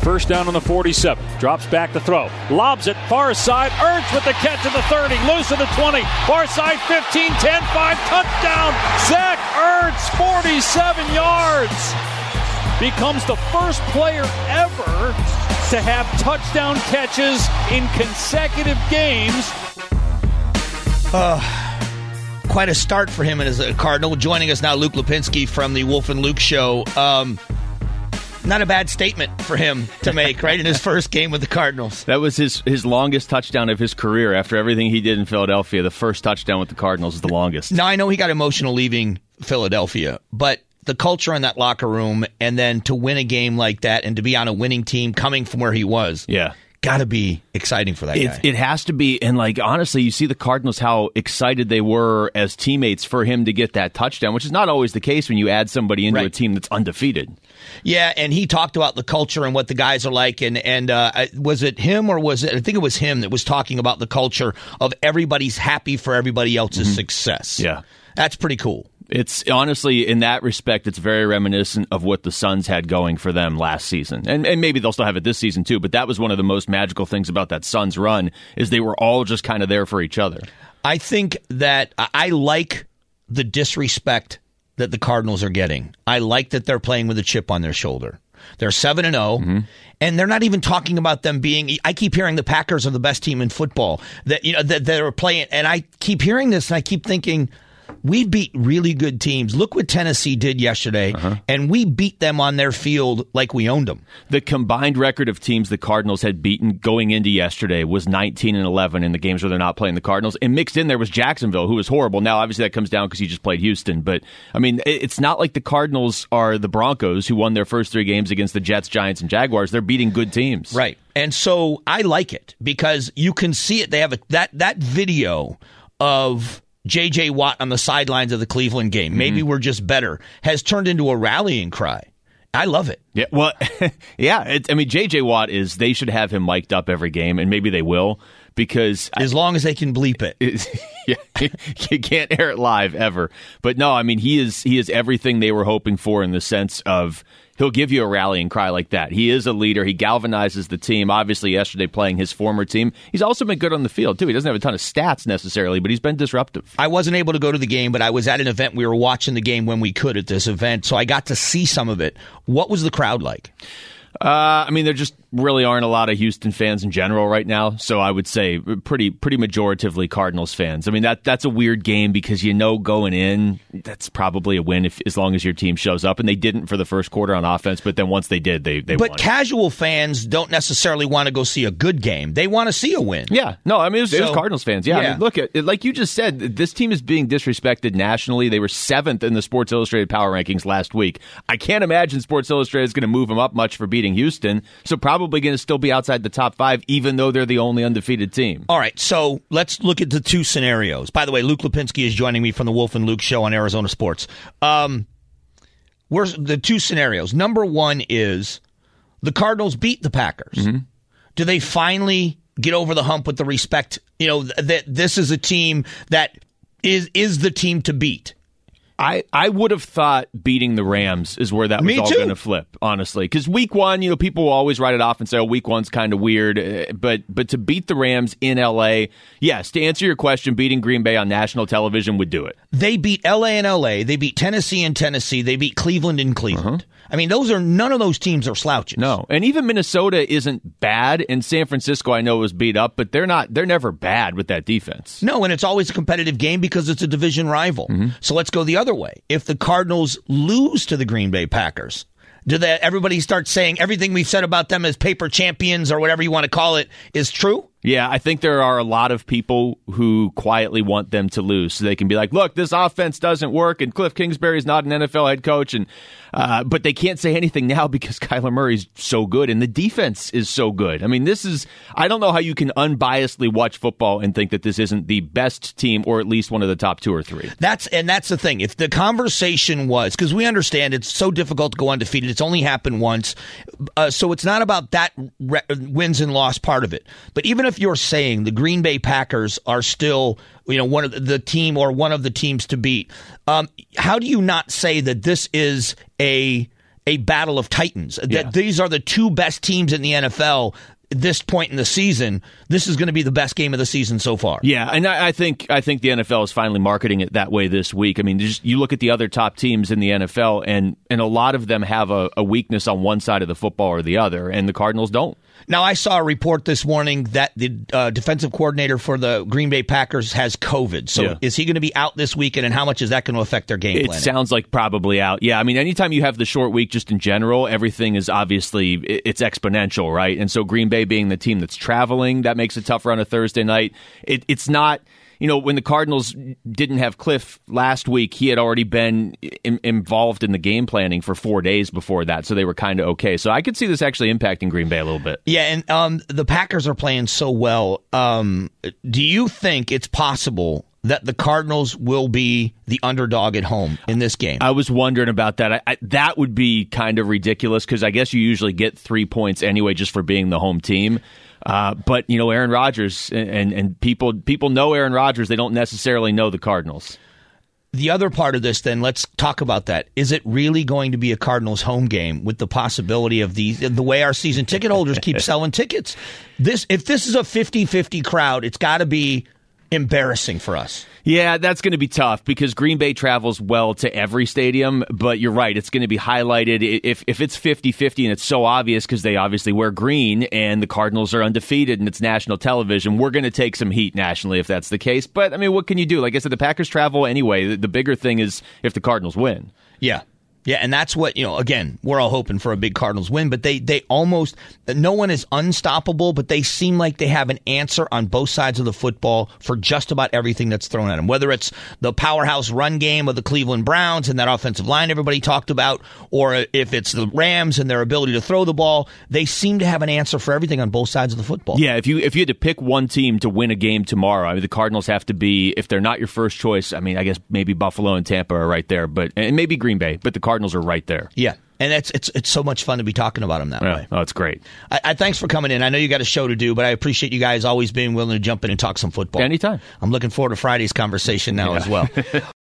First down on the 47. Drops back to throw. Lobs it far side. Ertz with the catch at the 30. Loose at the 20. Far side 15, 10, 5. Touchdown. Zach Ertz, 47 yards. Becomes the first player ever to have touchdown catches in consecutive games. Quite a start for him as a Cardinal. Joining us now, Luke Lipinski from the Wolf and Luke Show. Not a bad statement for him to make, right, in his first game with the Cardinals. That was his longest touchdown of his career. After everything he did in Philadelphia, the first touchdown with the Cardinals is the longest. Now, I know he got emotional leaving Philadelphia, but the culture in that locker room, and then to win a game like that and to be on a winning team coming from where he was. Yeah. Got to be exciting for that guy. It has to be. And, honestly, you see the Cardinals, how excited they were as teammates for him to get that touchdown, which is not always the case when you add somebody into a team that's undefeated. Yeah, and he talked about the culture and what the guys are like. And was it him or was it, I think it was him that was talking about the culture of everybody's happy for everybody else's success. Yeah. That's pretty cool. It's honestly, in that respect, it's very reminiscent of what the Suns had going for them last season. And maybe they'll still have it this season too, but that was one of the most magical things about that Suns run is they were all just kind of there for each other. I think that I like the disrespect that the Cardinals are getting. I like that they're playing with a chip on their shoulder. They're 7-0, and they're not even talking about them being. I keep hearing the Packers are the best team in football. That they're playing, and I keep hearing this, and I keep thinking, we beat really good teams. Look what Tennessee did yesterday, and we beat them on their field like we owned them. The combined record of teams the Cardinals had beaten going into yesterday was 19-11 in the games where they're not playing the Cardinals. And mixed in there was Jacksonville, who was horrible. Now, obviously, that comes down because he just played Houston. But, I mean, it's not like the Cardinals are the Broncos, who won their first 3 games against the Jets, Giants, and Jaguars. They're beating good teams. Right. And so I like it because you can see it. They have that video of J.J. Watt on the sidelines of the Cleveland game, maybe we're just better, has turned into a rallying cry. I love it. Yeah, well, yeah. J.J. Watt they should have him mic'd up every game, and maybe they will, because as long as they can bleep it. You can't air it live ever. But no, he is everything they were hoping for in the sense of he'll give you a rallying cry like that. He is a leader. He galvanizes the team. Obviously, yesterday playing his former team. He's also been good on the field, too. He doesn't have a ton of stats necessarily, but he's been disruptive. I wasn't able to go to the game, but I was at an event. We were watching the game when we could at this event, so I got to see some of it. What was the crowd like? There just really aren't a lot of Houston fans in general right now, so I would say pretty majoritively Cardinals fans. That's a weird game because going in, that's probably a win as long as your team shows up, and they didn't for the first quarter on offense, but then once they did, they won. But casual fans don't necessarily want to go see a good game. They want to see a win. Yeah. No, it was Cardinals fans. Yeah. Look, like you just said, this team is being disrespected nationally. They were 7th in the Sports Illustrated Power Rankings last week. I can't imagine Sports Illustrated is going to move them up much for beating Houston, so probably going to still be outside the top 5, even though they're the only undefeated team. All right, so let's look at the 2 scenarios. By the way, Luke Lipinski is joining me from the Wolf and Luke Show on Arizona Sports. Where's the 2 scenarios? Number 1 is the Cardinals beat the Packers. Do they finally get over the hump with the respect, that this is a team that is the team to beat? I would have thought beating the Rams is where that was all going to flip, honestly. Because week 1, people will always write it off and say, week 1's kind of weird. But to beat the Rams in L.A., yes, to answer your question, beating Green Bay on national television would do it. They beat L.A. and L.A., they beat Tennessee and Tennessee, they beat Cleveland and Cleveland. None of those teams are slouches. No, and even Minnesota isn't bad, and San Francisco I know was beat up, but they're never bad with that defense. No, and it's always a competitive game because it's a division rival. So let's go the other way. If the Cardinals lose to the Green Bay Packers, everybody starts saying everything we've said about them as paper champions or whatever you want to call it is true? Yeah, I think there are a lot of people who quietly want them to lose so they can be like, look, this offense doesn't work and Cliff Kingsbury is not an NFL head coach. But they can't say anything now because Kyler Murray's so good and the defense is so good. I don't know how you can unbiasedly watch football and think that this isn't the best team or at least one of the top 2 or 3. That's the thing. If the conversation was, because we understand it's so difficult to go undefeated, it's only happened once. So it's not about that wins and loss part of it. But even if you're saying the Green Bay Packers are still, one of the team or one of the teams to beat, how do you not say that this is a battle of titans. Yeah. That these are the two best teams in the NFL at this point in the season. This is going to be the best game of the season so far. Yeah, and I think the NFL is finally marketing it that way this week. I mean, you look at the other top teams in the NFL, and a lot of them have a weakness on one side of the football or the other, and the Cardinals don't. Now, I saw a report this morning that the defensive coordinator for the Green Bay Packers has COVID. So is he going to be out this weekend, and how much is that going to affect their game planning? It sounds like probably out. Yeah, I mean, anytime you have the short week just in general, everything is obviously, it's exponential, right? And so Green Bay being the team that's traveling, that makes it tougher on a Thursday night. It's not... You know, when the Cardinals didn't have Cliff last week, he had already been involved in the game planning for 4 days before that, so they were kind of okay. So I could see this actually impacting Green Bay a little bit. Yeah, and the Packers are playing so well. Do you think it's possible that the Cardinals will be the underdog at home in this game? I was wondering about that. That would be kind of ridiculous because I guess you usually get 3 points anyway just for being the home team. But, you know, Aaron Rodgers and people know Aaron Rodgers. They don't necessarily know the Cardinals. The other part of this, then, let's talk about that. Is it really going to be a Cardinals home game with the possibility of the way our season ticket holders keep selling tickets? If this is a 50-50 crowd, it's got to be embarrassing for us. Yeah, that's going to be tough because Green Bay travels well to every stadium, but you're right, it's going to be highlighted. If it's 50-50 and it's so obvious because they obviously wear green and the Cardinals are undefeated and it's national television, we're going to take some heat nationally if that's the case. But, I mean, what can you do? Like I said, the Packers travel anyway. The bigger thing is if the Cardinals win. Yeah. Yeah, and that's what, again, we're all hoping for a big Cardinals win, but they almost, no one is unstoppable, but they seem like they have an answer on both sides of the football for just about everything that's thrown at them. Whether it's the powerhouse run game of the Cleveland Browns and that offensive line everybody talked about, or if it's the Rams and their ability to throw the ball, they seem to have an answer for everything on both sides of the football. Yeah, if you had to pick one team to win a game tomorrow, I mean, the Cardinals have to be, if they're not your first choice, I mean, I guess maybe Buffalo and Tampa are right there, and maybe Green Bay, but the Cardinals are right there. Yeah, and it's so much fun to be talking about them that way. Oh, it's great. I thanks for coming in. I know you got a show to do, but I appreciate you guys always being willing to jump in and talk some football. Anytime. I'm looking forward to Friday's conversation now as well.